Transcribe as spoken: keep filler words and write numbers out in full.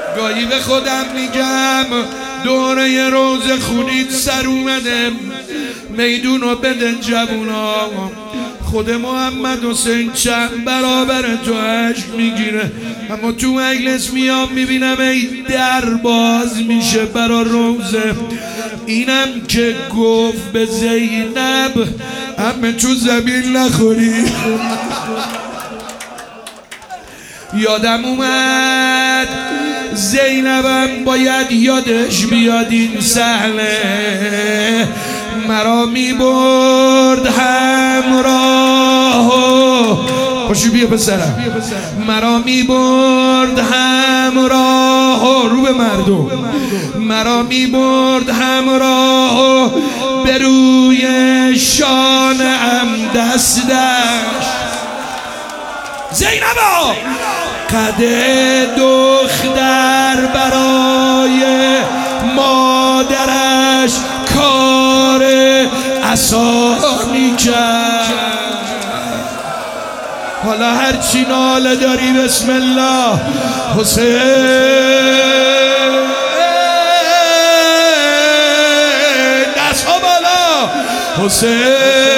گاهی به خودم میگم دوره روز خونید سر اومده، میدونو بده جوونا. خود محمد حسین چند برابر تو عشق میگیره، اما تو مجلس میام میبینم ای در باز میشه برا روزه. اینم که گفت به زینب همه تو زمین نخوری. یادم اومد زینبم باید یادش بیاد این صحنه، مرا میبرد همراه. پاشو بیا پسرم. مرا میبرد همراه رو به مردم، مرا میبرد همراه به روی شانه‌ام دست داشت. زینبا قد دختر برای مادرش کار اسانی کرد. حالا هرچی ناله داری بسم الله. حسین دست ها بالا. حسین